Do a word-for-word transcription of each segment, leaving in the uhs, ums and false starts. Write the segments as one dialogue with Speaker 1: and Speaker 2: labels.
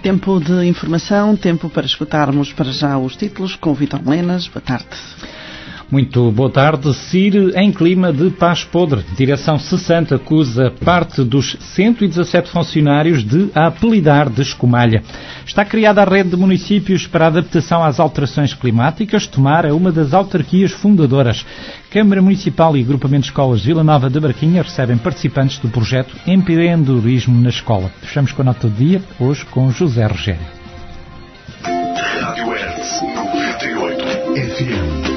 Speaker 1: tempo de informação, tempo para escutarmos para já os títulos com o Vítor Melenas. Boa tarde.
Speaker 2: Muito boa tarde. CIR em clima de paz podre. Direção sessenta acusa parte dos cento e dezassete funcionários de a apelidar de escumalha. Está criada a rede de municípios para a adaptação às alterações climáticas. Tomar é uma das autarquias fundadoras. Câmara Municipal e Agrupamento de Escolas Vila Nova de Barquinha recebem participantes do projeto Empreendedorismo na Escola. Fechamos com a nota do dia, hoje com José Rogério.
Speaker 3: Rádio Hertz noventa e oito F M.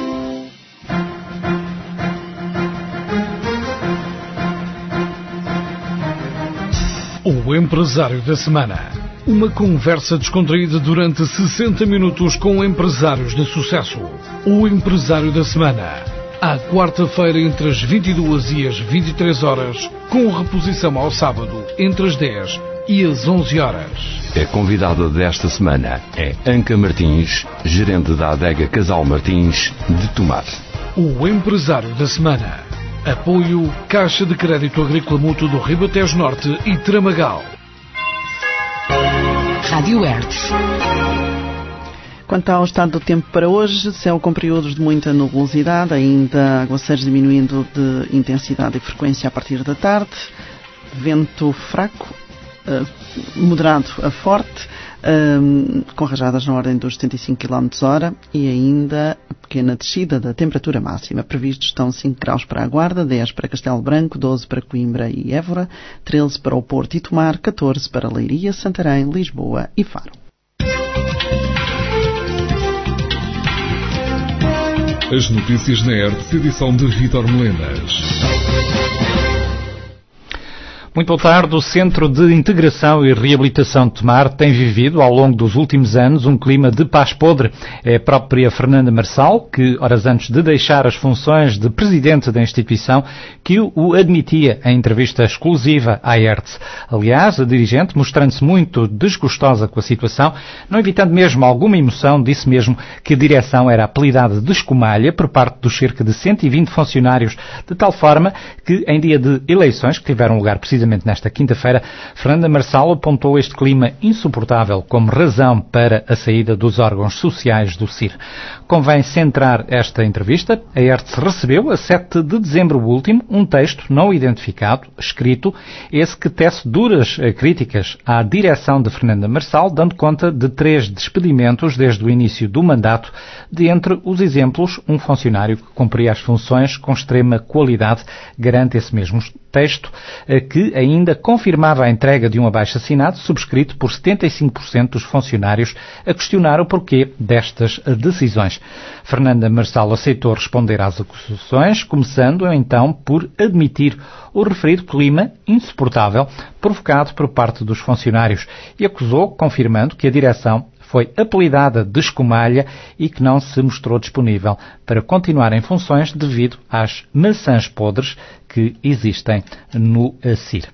Speaker 3: O Empresário da Semana. Uma conversa descontraída durante sessenta minutos com empresários de sucesso. O Empresário da Semana. À quarta-feira entre as vinte e duas e as vinte e três horas, com reposição ao sábado entre as dez e as onze horas.
Speaker 4: A convidada desta semana é Anca Martins, gerente da adega Casal Martins de Tomar.
Speaker 3: O Empresário da Semana. Apoio Caixa de Crédito Agrícola Mútuo do Ribatejo Norte e Tramagal.
Speaker 5: Rádio Hertz.
Speaker 1: Quanto ao estado do tempo para hoje, céu com períodos de muita nubosidade, ainda aguaceiros diminuindo de intensidade e frequência a partir da tarde, vento fraco, moderado a forte, com rajadas na ordem dos setenta e cinco quilómetros hora e ainda a pequena descida da temperatura máxima. Previstos estão cinco graus para a Guarda, dez para Castelo Branco, doze para Coimbra e Évora, treze para o Porto e Tomar, catorze para Leiria, Santarém, Lisboa e Faro.
Speaker 6: As notícias na Hertz, edição de Vítor Melenas.
Speaker 2: Muito boa tarde. O Centro de Integração e Reabilitação de Tomar tem vivido, ao longo dos últimos anos, um clima de paz podre. É a própria Fernanda Marçal, que, horas antes de deixar as funções de presidente da instituição, que o admitia em entrevista exclusiva à Hertz. Aliás, a dirigente, mostrando-se muito desgostosa com a situação, não evitando mesmo alguma emoção, disse mesmo que a direção era apelidada de escumalha por parte dos cerca de cento e vinte funcionários, de tal forma que, em dia de eleições, que tiveram lugar precisamente nesta quinta-feira, Fernanda Marçal apontou este clima insuportável como razão para a saída dos órgãos sociais do CIR. Convém centrar esta entrevista. A Hertz recebeu, a sete de dezembro último, um texto não identificado, escrito, esse que tece duras críticas à direção de Fernanda Marçal, dando conta de três despedimentos desde o início do mandato. De entre os exemplos, um funcionário que cumpria as funções com extrema qualidade, garante esse mesmo texto, que ainda confirmava a entrega de um abaixo-assinado subscrito por setenta e cinco por cento dos funcionários a questionar o porquê destas decisões. Fernanda Marçal aceitou responder às acusações, começando então por admitir o referido clima insuportável provocado por parte dos funcionários e acusou, confirmando que a direção foi apelidada de escumalha e que não se mostrou disponível para continuar em funções devido às maçãs podres que existem no CIR.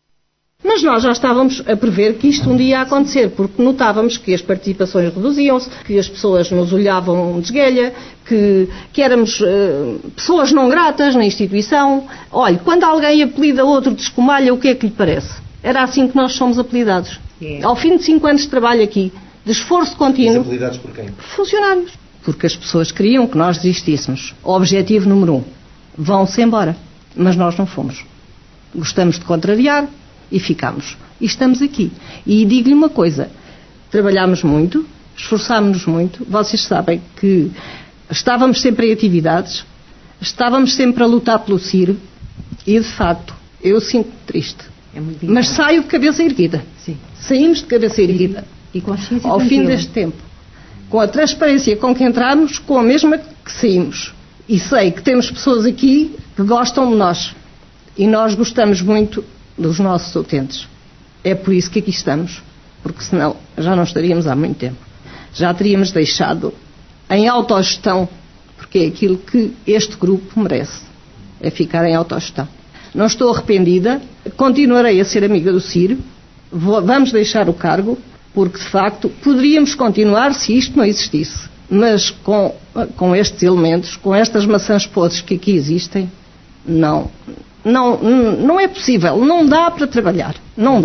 Speaker 7: Mas nós já estávamos a prever que isto um dia ia acontecer, porque notávamos que as participações reduziam-se, que as pessoas nos olhavam de esguelha, que, que éramos uh, pessoas não gratas na instituição. Olhe, quando alguém apelida outro de escumalha, o que é que lhe parece? Era assim que nós somos apelidados. Yeah. Ao fim de cinco anos de trabalho aqui, de esforço contínuo.
Speaker 8: Apelidados por quem?
Speaker 7: Funcionários. Porque as pessoas queriam que nós desistíssemos. O objetivo número um. Vão-se embora. Mas nós não fomos. Gostamos de contrariar e ficamos. E estamos aqui. E digo-lhe uma coisa. Trabalhámos muito, esforçámos-nos muito. Vocês sabem que estávamos sempre em atividades, estávamos sempre a lutar pelo CIR e, de facto, eu sinto triste. É muito Mas saio de cabeça erguida. Sim. Saímos de cabeça erguida.
Speaker 5: E consciência
Speaker 7: ao
Speaker 5: tranquila.
Speaker 7: Fim deste tempo, com a transparência com que entramos, com a mesma que saímos. E sei que temos pessoas aqui que gostam de nós. E nós gostamos muito dos nossos utentes. É por isso que aqui estamos. Porque senão já não estaríamos há muito tempo. Já teríamos deixado em autogestão, porque é aquilo que este grupo merece. É ficar em autogestão. Não estou arrependida. Continuarei a ser amiga do CIR. Vou, vamos deixar o cargo. Porque, de facto, poderíamos continuar se isto não existisse. Mas com, com estes elementos, com estas maçãs podres que aqui existem, não, não, não é possível. Não dá para trabalhar. Não dá.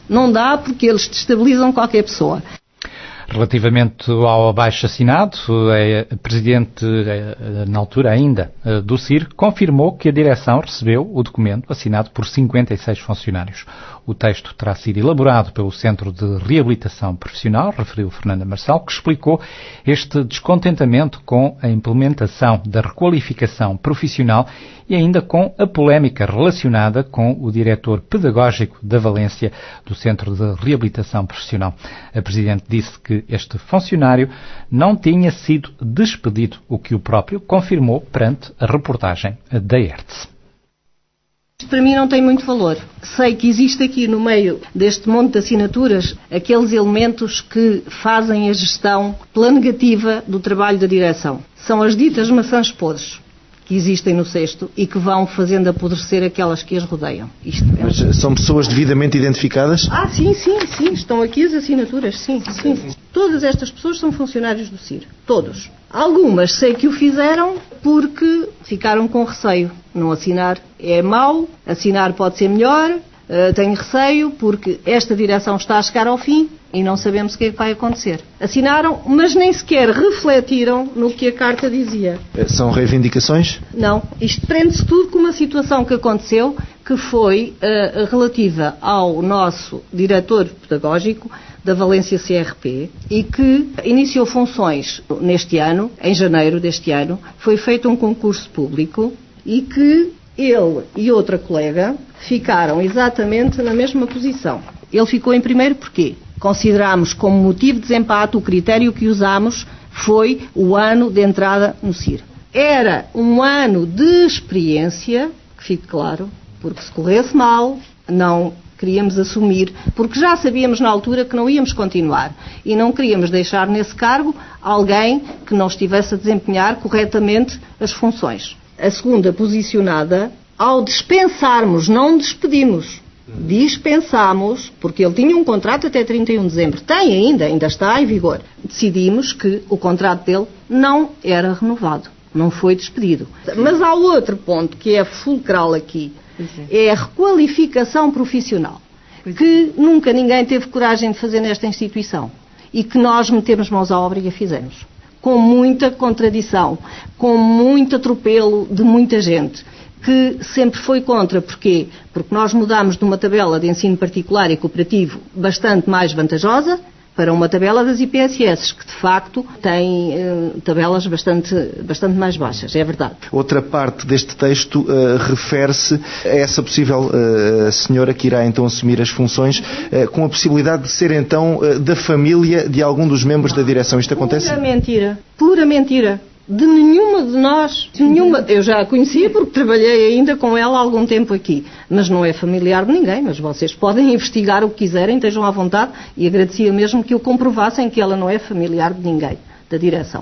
Speaker 7: Não dá porque eles destabilizam qualquer pessoa.
Speaker 2: Relativamente ao abaixo-assinado, a Presidente, na altura ainda, do C I R, confirmou que a direção recebeu o documento assinado por cinquenta e seis funcionários. O texto terá sido elaborado pelo Centro de Reabilitação Profissional, referiu Fernanda Marçal, que explicou este descontentamento com a implementação da requalificação profissional e ainda com a polémica relacionada com o diretor pedagógico da Valência do Centro de Reabilitação Profissional. A Presidente disse que este funcionário não tinha sido despedido, o que o próprio confirmou perante a reportagem da E R T S.
Speaker 7: Para mim não tem muito valor. Sei que existe aqui no meio deste monte de assinaturas aqueles elementos que fazem a gestão pela negativa do trabalho da direção. São as ditas maçãs podres que existem no cesto e que vão fazendo apodrecer aquelas que as rodeiam. Isto é...
Speaker 5: Mas são pessoas devidamente identificadas?
Speaker 7: Ah, sim, sim, sim. Estão aqui as assinaturas, sim, sim. Todas estas pessoas são funcionários do C I R. Todos. Algumas sei que o fizeram porque ficaram com receio. Não assinar é mau, assinar pode ser melhor, uh, tenho receio porque esta direção está a chegar ao fim e não sabemos o que é que vai acontecer. Assinaram, mas nem sequer refletiram no que a carta dizia.
Speaker 5: São reivindicações?
Speaker 7: Não. Isto prende-se tudo com uma situação que aconteceu, que foi uh, relativa ao nosso diretor pedagógico da Valência C R P e que iniciou funções neste ano, em janeiro deste ano. Foi feito um concurso público e que ele e outra colega ficaram exatamente na mesma posição. Ele ficou em primeiro porquê? Considerámos como motivo de desempate o critério que usámos foi o ano de entrada no C I R. Era um ano de experiência, que fique claro, porque se corresse mal, não queríamos assumir, porque já sabíamos na altura que não íamos continuar e não queríamos deixar nesse cargo alguém que não estivesse a desempenhar corretamente as funções. A segunda posicionada, ao dispensarmos, não despedimos, dispensámos, porque ele tinha um contrato até trinta e um de dezembro, tem ainda, ainda está em vigor. Decidimos que o contrato dele não era renovado, não foi despedido. Mas há outro ponto que é fulcral aqui, é a requalificação profissional, que nunca ninguém teve coragem de fazer nesta instituição e que nós metemos mãos à obra e a fizemos. Com muita contradição, com muito atropelo de muita gente, que sempre foi contra. Porquê? Porque nós mudámos de uma tabela de ensino particular e cooperativo bastante mais vantajosa para uma tabela das I P S S, que de facto tem eh, tabelas bastante, bastante mais baixas, é verdade.
Speaker 5: Outra parte deste texto uh, refere-se a essa possível uh, senhora que irá então assumir as funções, uh, com a possibilidade de ser então uh, da família de algum dos membros da direção. Isto acontece?
Speaker 7: Pura mentira, pura mentira. De nenhuma de nós, de nenhuma, eu já a conhecia porque trabalhei ainda com ela há algum tempo aqui, mas não é familiar de ninguém, mas vocês podem investigar o que quiserem, estejam à vontade, e agradecia mesmo que o comprovassem que ela não é familiar de ninguém, da direção.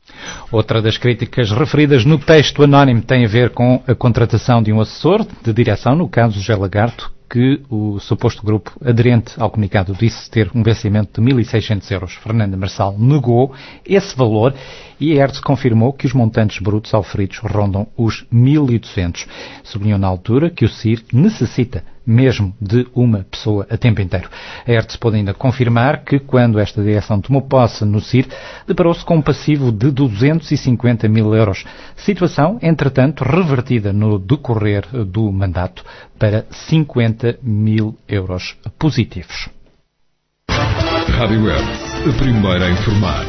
Speaker 2: Outra das críticas referidas no texto anónimo tem a ver com a contratação de um assessor de direção, no caso José Lagarto, que o suposto grupo aderente ao comunicado disse ter um vencimento de mil e seiscentos euros. Fernanda Marçal negou esse valor e a E R T S confirmou que os montantes brutos auferidos rondam os mil e oitocentos. Sublinhou na altura que o C I R necessita mesmo de uma pessoa a tempo inteiro. A E R T S pode ainda confirmar que, quando esta direção tomou posse no C I R, deparou-se com um passivo de duzentos e cinquenta mil euros. Situação, entretanto, revertida no decorrer do mandato para cinquenta mil euros positivos.
Speaker 6: Rádio E R T S, a primeira a informar.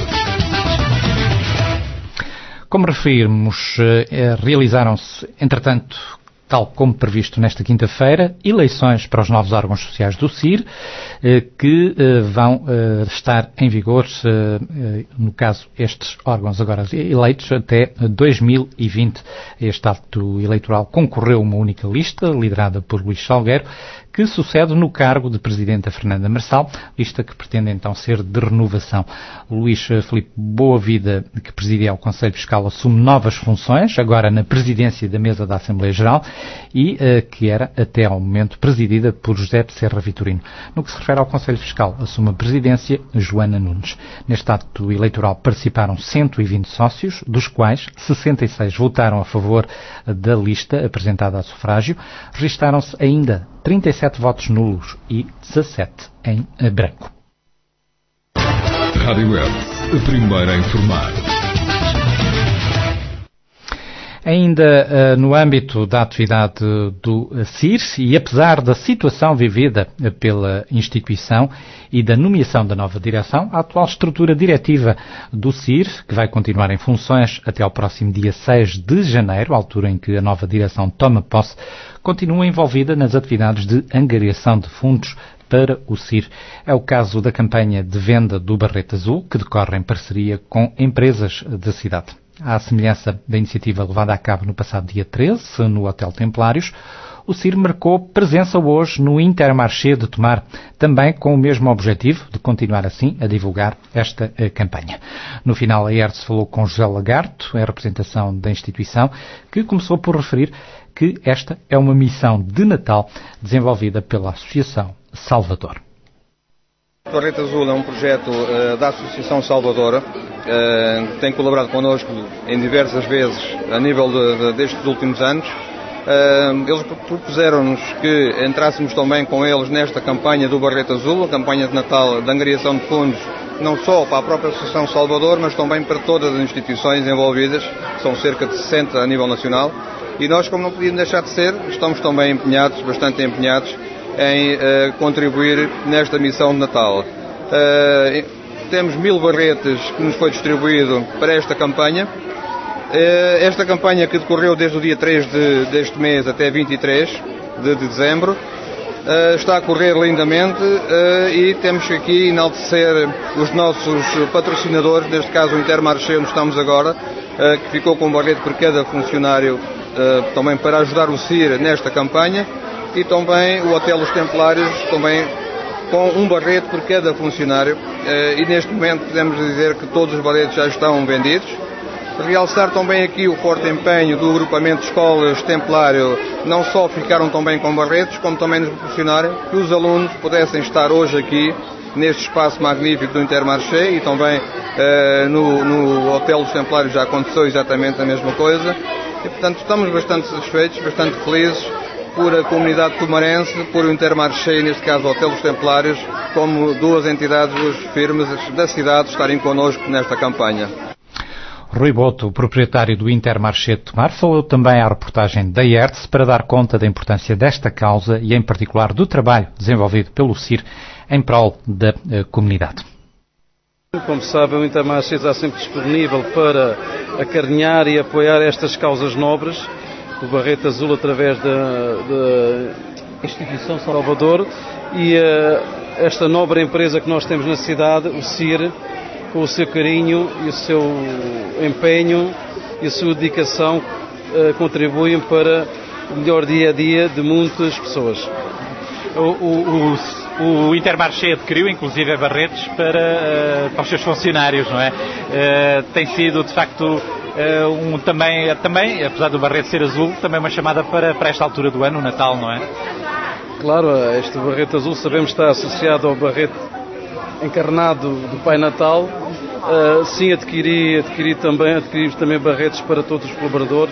Speaker 2: Como referimos, realizaram-se, entretanto, tal como previsto nesta quinta-feira, eleições para os novos órgãos sociais do C I R, que vão estar em vigor, no caso, estes órgãos agora eleitos, até dois mil e vinte. Este ato eleitoral concorreu uma única lista, liderada por Luís Salgueiro, que sucede no cargo de Presidente a Fernanda Marçal, lista que pretende então ser de renovação. Luís Filipe Boa-Vida, que presidia o Conselho Fiscal, assume novas funções, agora na presidência da mesa da Assembleia Geral, e uh, que era até ao momento presidida por José de Serra Vitorino. No que se refere ao Conselho Fiscal, assume a presidência Joana Nunes. Neste ato eleitoral participaram cento e vinte sócios, dos quais sessenta e seis votaram a favor da lista apresentada a sufrágio. Registaram-se ainda trinta e sete dezessete votos nulos e dezassete em branco.
Speaker 6: Rádio Web, a primeira a informar.
Speaker 2: Ainda uh, no âmbito da atividade do C I R, e apesar da situação vivida pela instituição e da nomeação da nova direção, a atual estrutura diretiva do C I R, que vai continuar em funções até ao próximo dia seis de janeiro, altura em que a nova direção toma posse, continua envolvida nas atividades de angariação de fundos para o C I R. É o caso da campanha de venda do Barrete Azul, que decorre em parceria com empresas da cidade. À semelhança da iniciativa levada a cabo no passado dia treze, no Hotel Templários, o C I R marcou presença hoje no Intermarché de Tomar, também com o mesmo objetivo de continuar assim a divulgar esta uh, campanha. No final, a I E R T S falou com José Lagarto, a representação da instituição, que começou por referir que esta é uma missão de Natal desenvolvida pela Associação Salvador.
Speaker 8: O Barrete Azul é um projeto uh, da Associação Salvador, uh, que tem colaborado connosco em diversas vezes a nível de, de, destes últimos anos. Uh, eles propuseram-nos que entrássemos também com eles nesta campanha do Barrete Azul, a campanha de Natal de angariação de fundos, não só para a própria Associação Salvador, mas também para todas as instituições envolvidas, que são cerca de sessenta a nível nacional. E nós, como não podíamos deixar de ser, estamos também empenhados, bastante empenhados, em uh, contribuir nesta missão de Natal. Uh, temos mil barretes que nos foi distribuído para esta campanha. Uh, esta campanha que decorreu desde o dia três de, deste mês até vinte e três de dezembro uh, está a correr lindamente uh, e temos que aqui enaltecer os nossos patrocinadores, neste caso o Intermarché, onde estamos agora, uh, que ficou com um barrete por cada funcionário uh, também para ajudar o C I R nesta campanha. E também o Hotel Os Templários, também com um barrete por cada funcionário. E neste momento podemos dizer que todos os barretes já estão vendidos. Realçar também aqui o forte empenho do agrupamento de escolas Templário, não só ficaram também com barretes, como também nos proporcionaram que os alunos pudessem estar hoje aqui, neste espaço magnífico do Intermarché, e também uh, no, no Hotel Os Templários já aconteceu exatamente a mesma coisa. E portanto estamos bastante satisfeitos, bastante felizes por a comunidade tomarense, por o Intermarché, neste caso o Hotel dos Templários, como duas entidades, duas firmas da cidade estarem connosco nesta campanha.
Speaker 2: Rui Boto, o proprietário do Intermarché de Tomar, falou também à reportagem da I E R T S para dar conta da importância desta causa e, em particular, do trabalho desenvolvido pelo C I R em prol da uh, comunidade.
Speaker 9: Como sabem, o Intermarché está sempre disponível para acarinhar e apoiar estas causas nobres. O Barrete Azul através da, da Instituição Salvador e uh, esta nobre empresa que nós temos na cidade, o C I R, com o seu carinho e o seu empenho e a sua dedicação uh, contribuem para o melhor dia a dia de muitas pessoas.
Speaker 2: O, o, o, o Intermarché adquiriu inclusive barretes para, uh, para os seus funcionários, não é? Uh, tem sido de facto Uh, um, também, também, apesar do barrete ser azul, também uma chamada para, para esta altura do ano, o Natal, não é?
Speaker 9: Claro, este barrete azul sabemos que está associado ao barrete encarnado do Pai Natal. Uh, sim, adquiri, adquiri também, adquirimos também barretes para todos os colaboradores,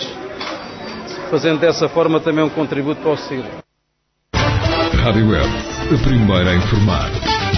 Speaker 9: fazendo dessa forma também um contributo para o C I R.
Speaker 6: Rádio Web, a primeira a informar.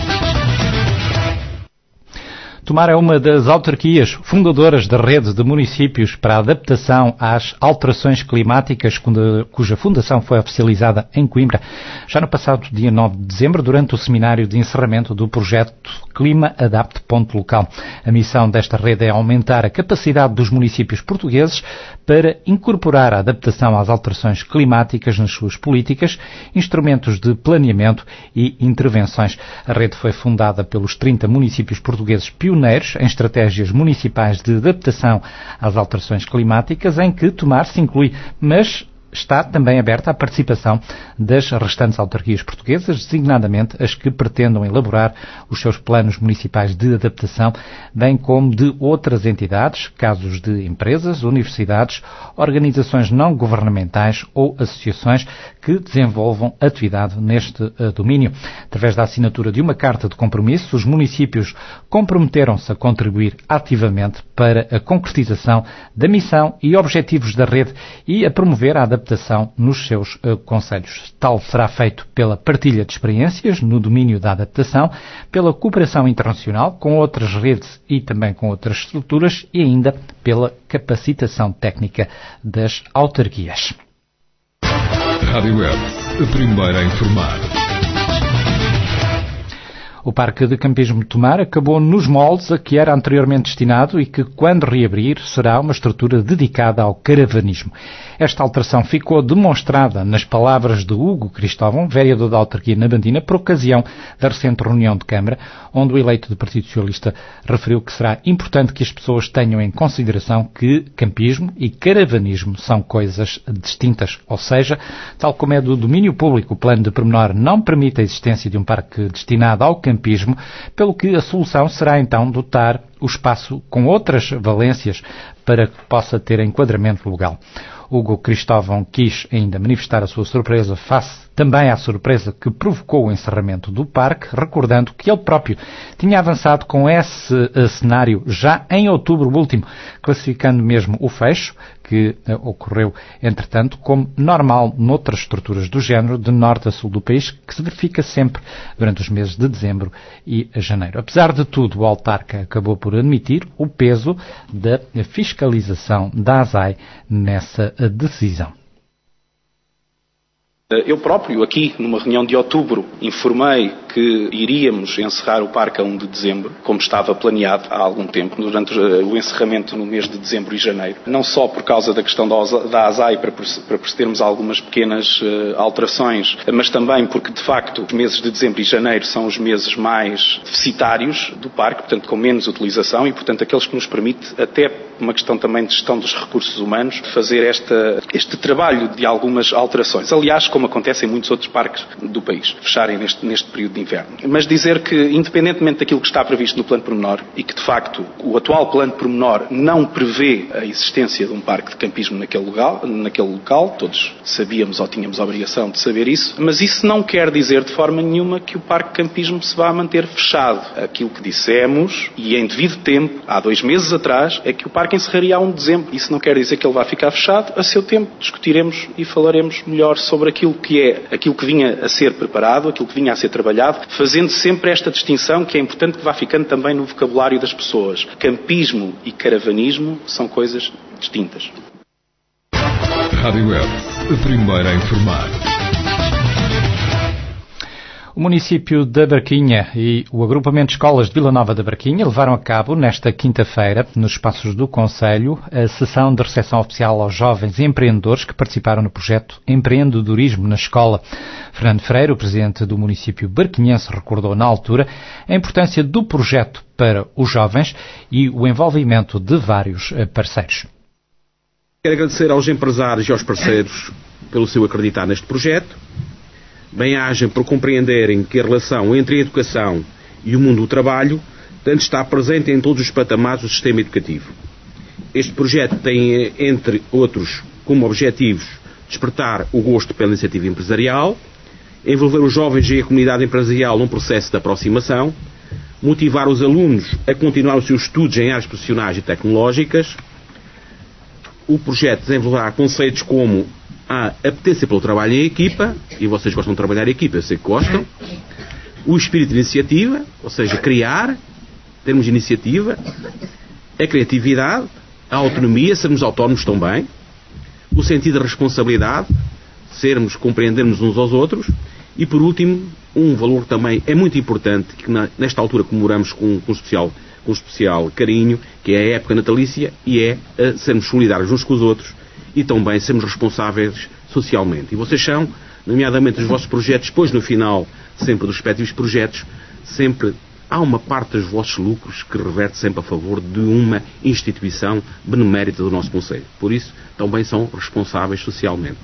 Speaker 2: Tomar é uma das autarquias fundadoras da rede de municípios para a adaptação às alterações climáticas, cuja fundação foi oficializada em Coimbra, já no passado dia nove de dezembro, durante o seminário de encerramento do projeto Clima Adapte Ponto Local. A missão desta rede é aumentar a capacidade dos municípios portugueses para incorporar a adaptação às alterações climáticas nas suas políticas, instrumentos de planeamento e intervenções. A rede foi fundada pelos trinta municípios portugueses pioneiros em estratégias municipais de adaptação às alterações climáticas, em que Tomar se inclui, mas está também aberta à participação das restantes autarquias portuguesas, designadamente as que pretendam elaborar os seus planos municipais de adaptação, bem como de outras entidades, casos de empresas, universidades, organizações não governamentais ou associações que desenvolvam atividade neste uh, domínio. Através da assinatura de uma carta de compromisso, os municípios comprometeram-se a contribuir ativamente para a concretização da missão e objetivos da rede e a promover a adaptação adaptação nos seus uh, concelhos. Tal será feito pela partilha de experiências no domínio da adaptação, pela cooperação internacional com outras redes e também com outras estruturas e ainda pela capacitação técnica das autarquias.
Speaker 6: Rádio Web, a primeira a informar.
Speaker 2: O Parque de Campismo de Tomar acabou nos moldes a que era anteriormente destinado e que, quando reabrir, será uma estrutura dedicada ao caravanismo. Esta alteração ficou demonstrada nas palavras de Hugo Cristóvão, vereador da autarquia na Bandina, por ocasião da recente reunião de Câmara, onde o eleito do Partido Socialista referiu que será importante que as pessoas tenham em consideração que campismo e caravanismo são coisas distintas, ou seja, tal como é do domínio público, o plano de pormenor não permite a existência de um parque destinado ao campismo, pelo que a solução será então dotar o espaço com outras valências para que possa ter enquadramento legal. Hugo Cristóvão quis ainda manifestar a sua surpresa face também à surpresa que provocou o encerramento do parque, recordando que ele próprio tinha avançado com esse uh, cenário já em outubro último, classificando mesmo o fecho, que uh, ocorreu, entretanto, como normal noutras estruturas do género, de norte a sul do país, que se verifica sempre durante os meses de dezembro e janeiro. Apesar de tudo, o autarca acabou por admitir o peso da fiscalização da A S A I nessa uh, decisão.
Speaker 10: Eu próprio, aqui, numa reunião de outubro, informei que iríamos encerrar o parque a primeiro de dezembro, como estava planeado há algum tempo, durante o encerramento no mês de dezembro e janeiro. Não só por causa da questão da A S A I, para procedermos a algumas pequenas alterações, mas também porque, de facto, os meses de dezembro e janeiro são os meses mais deficitários do parque, portanto, com menos utilização e, portanto, aqueles que nos permite, até uma questão também de gestão dos recursos humanos, fazer esta, este trabalho de algumas alterações. Aliás, como acontece em muitos outros parques do país, fecharem neste, neste período de inverno. Mas dizer que, independentemente daquilo que está previsto no plano pormenor, e que de facto o atual plano pormenor não prevê a existência de um parque de campismo naquele local, naquele local, todos sabíamos ou tínhamos a obrigação de saber isso, mas isso não quer dizer de forma nenhuma que o parque de campismo se vá manter fechado. Aquilo que dissemos, e em devido tempo, há dois meses atrás, é que o parque encerraria a primeiro de dezembro. Isso não quer dizer que ele vá ficar fechado. A seu tempo discutiremos e falaremos melhor sobre aquilo que é, aquilo que vinha a ser preparado, aquilo que vinha a ser trabalhado, fazendo sempre esta distinção que é importante que vá ficando também no vocabulário das pessoas. Campismo e caravanismo são coisas distintas.
Speaker 6: Rádio Web, a primeira a informar.
Speaker 2: O município da Barquinha e o agrupamento de escolas de Vila Nova da Barquinha levaram a cabo, nesta quinta-feira, nos espaços do Concelho, a sessão de recepção oficial aos jovens empreendedores que participaram no projeto Empreendedorismo na Escola. Fernando Freire, o presidente do município barquinhense, recordou na altura a importância do projeto para os jovens e o envolvimento de vários parceiros.
Speaker 11: Quero agradecer aos empresários e aos parceiros pelo seu acreditar neste projeto. Bem-ajam por compreenderem que a relação entre a educação e o mundo do trabalho tanto está presente em todos os patamares do sistema educativo. Este projeto tem, entre outros, como objetivos despertar o gosto pela iniciativa empresarial, envolver os jovens e a comunidade empresarial num processo de aproximação, motivar os alunos a continuar os seus estudos em áreas profissionais e tecnológicas. O projeto desenvolverá conceitos como a apetência pelo trabalho em equipa, e vocês gostam de trabalhar em equipa, eu sei que gostam, o espírito de iniciativa, ou seja, criar, termos de iniciativa, a criatividade, a autonomia, sermos autónomos também, o sentido de responsabilidade, sermos, compreendermos uns aos outros, e por último, um valor que também é muito importante, que na, nesta altura comemoramos com, com, especial, com especial carinho, que é a época natalícia, e é a sermos solidários uns com os outros, e também sermos responsáveis socialmente. E vocês são, nomeadamente os vossos projetos, depois no final, sempre dos respectivos projetos, sempre há uma parte dos vossos lucros que reverte sempre a favor de uma instituição benemérita do nosso Conselho. Por isso, também são responsáveis socialmente.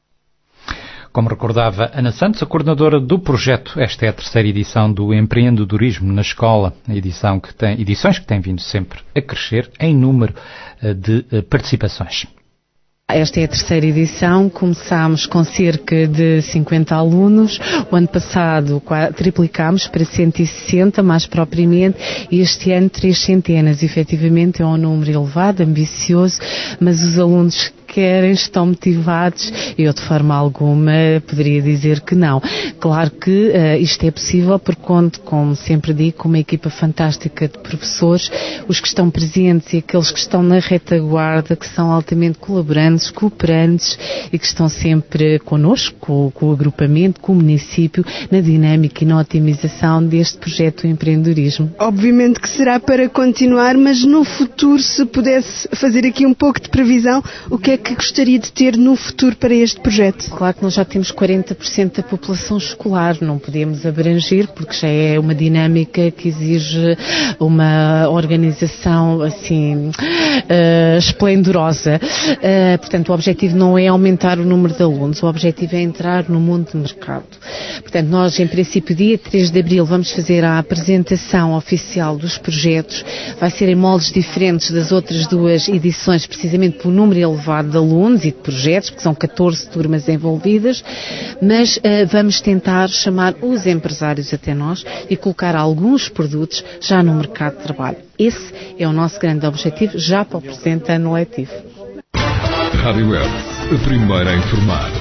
Speaker 2: Como recordava Ana Santos, a coordenadora do projeto, esta é a terceira edição do Empreendedorismo na Escola, a edição que tem, edições que têm vindo sempre a crescer em número de participações.
Speaker 12: Esta é a terceira edição, começámos com cerca de cinquenta alunos, o ano passado triplicámos para cento e sessenta, mais propriamente, e este ano três centenas. Efetivamente é um número elevado, ambicioso, mas os alunos querem, estão motivados. Eu, de forma alguma, poderia dizer que não. Claro que uh, isto é possível porque conto, como sempre digo, com uma equipa fantástica de professores, os que estão presentes e aqueles que estão na retaguarda, que são altamente colaborantes, cooperantes e que estão sempre connosco, com, com o agrupamento, com o município, na dinâmica e na otimização deste projeto do empreendedorismo.
Speaker 13: Obviamente que será para continuar, mas no futuro, se pudesse fazer aqui um pouco de previsão, o que é que gostaria de ter no futuro para este projeto?
Speaker 12: Claro que nós já temos quarenta por cento da população escolar, não podemos abranger porque já é uma dinâmica que exige uma organização assim uh, esplendorosa. Uh, portanto, o objetivo não é aumentar o número de alunos, o objetivo é entrar no mundo do mercado. Portanto, nós em princípio dia três de abril vamos fazer a apresentação oficial dos projetos, vai ser em moldes diferentes das outras duas edições, precisamente pelo número elevado de alunos e de projetos, porque são catorze turmas envolvidas, mas uh, vamos tentar chamar os empresários até nós e colocar alguns produtos já no mercado de trabalho. Esse é o nosso grande objetivo já para o presente ano letivo.
Speaker 6: Rádio Hertz, a primeira a informar.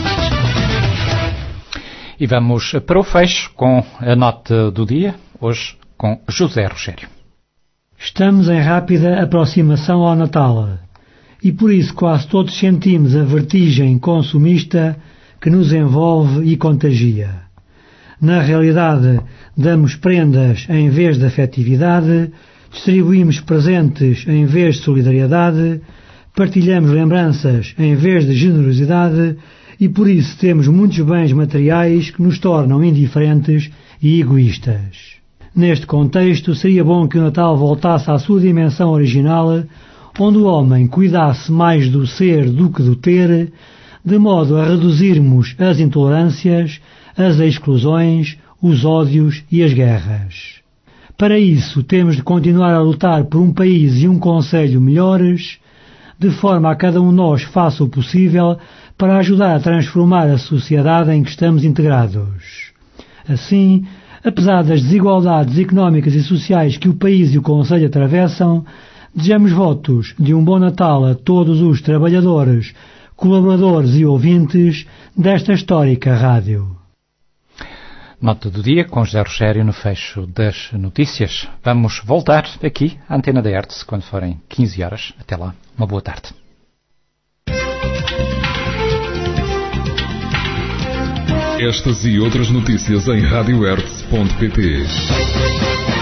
Speaker 2: E vamos para o fecho com a nota do dia, hoje com José Rogério.
Speaker 14: Estamos em rápida aproximação ao Natal e por isso quase todos sentimos a vertigem consumista que nos envolve e contagia. Na realidade, damos prendas em vez de afetividade, distribuímos presentes em vez de solidariedade, partilhamos lembranças em vez de generosidade e por isso temos muitos bens materiais que nos tornam indiferentes e egoístas. Neste contexto, seria bom que o Natal voltasse à sua dimensão original, onde o homem cuidasse mais do ser do que do ter, de modo a reduzirmos as intolerâncias, as exclusões, os ódios e as guerras. Para isso, temos de continuar a lutar por um país e um concelho melhores, de forma a cada um de nós faça o possível para ajudar a transformar a sociedade em que estamos integrados. Assim, apesar das desigualdades económicas e sociais que o país e o concelho atravessam, desejamos votos de um bom Natal a todos os trabalhadores, colaboradores e ouvintes desta histórica rádio.
Speaker 2: Nota do dia com José Rogério no fecho das notícias. Vamos voltar aqui à Antena da Hertz quando forem quinze horas. Até lá, uma boa tarde.
Speaker 6: Estas e outras notícias em rádio hertz ponto pt.